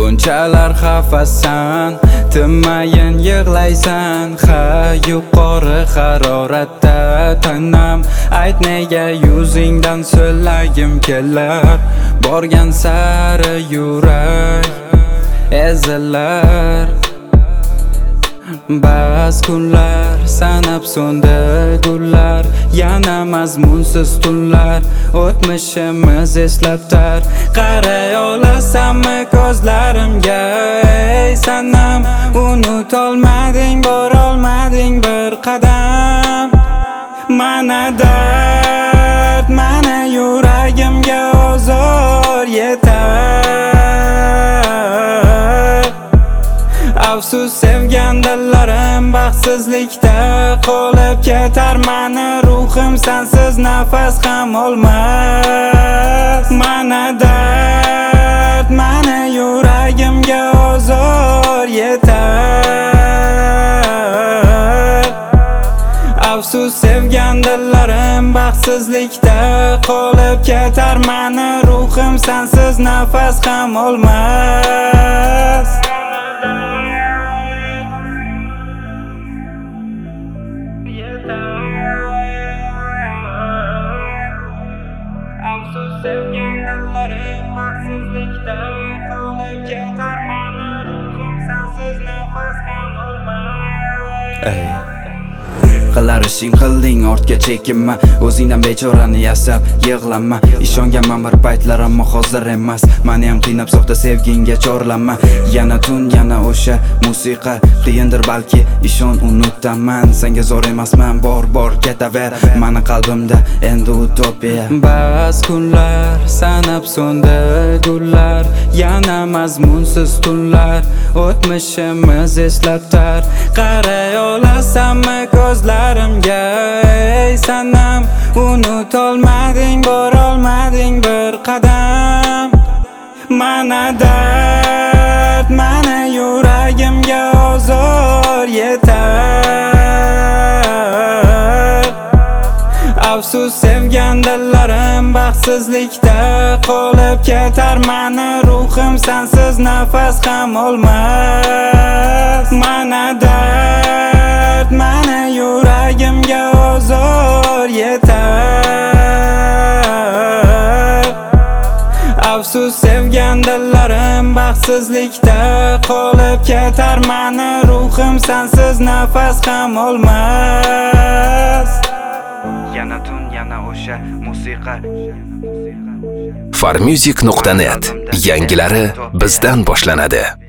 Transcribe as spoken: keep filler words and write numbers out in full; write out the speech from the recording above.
bunchalar xafasan, tinmayin yig'laysan. Ha, yuqori haroratda tanam, ayt nega yuzingdan so'lagim kelar. Borgan sari yurak ezilar. Ba'zi kunlar sanab so'ndi gullar, yana mazmunsiz tunlar o'tmishimiz eslatar. Qaray olasanmi ko'zlarimga, ey sanam, unutolmading, borolmading bir qadam. Mana dard, mana yuragimga ozor yetar. Afsus sevgan dillarim baxtsizlikda qolib ketar. Mani ruhim sensiz nafas ham olmas. Mana dard, mana yuragimga ozor yetar. Afsus sevgan dillarim baxtsizlikda qolib ketar. Mani ruhim sensiz nafas ham olmas. Afsus sevgan dillarim baxtsizlikda qolib ketar. Mani ruhim sensiz nafas ham olmas. Ey qilar ishing qilding, ortga chekinma. O'zingdan bechorani yasab yig'lanma. Ishonganman bir paytlar, ammo hozir emas. Meni ham qiynab soxta sevginga chorlanma. Yana tun, yana o'sha musiqa, qiyindir balki, ishon unutaman. Senga zo'r emasman, bor bor ketaver. Meni qalbimda endi utopiya. Ba'zi kunlar sanab so'ndi gullar, yana mazmunsiz tunlar o'tmishimiz eslatar. Qaray olasanmi ko'zlarimga, ey sanam, unutolmading, borolmading bir qadam. Mana dard, mana yuragimga ozor yetar. Afsus sevgan dillarim baxtsizlikda qolib ketar. Mani ruhim sensiz nafas ham olmas. Mana dard, mana yuragimga ozor yetar. Afsus sevgan dillarim baxtsizlikda qolib ketar. Mani ruhim sensiz nafas ham olmas. Yana tun, yana o'sha musiqa. farmusic nuqta net yangilari bizdan boshlanadi.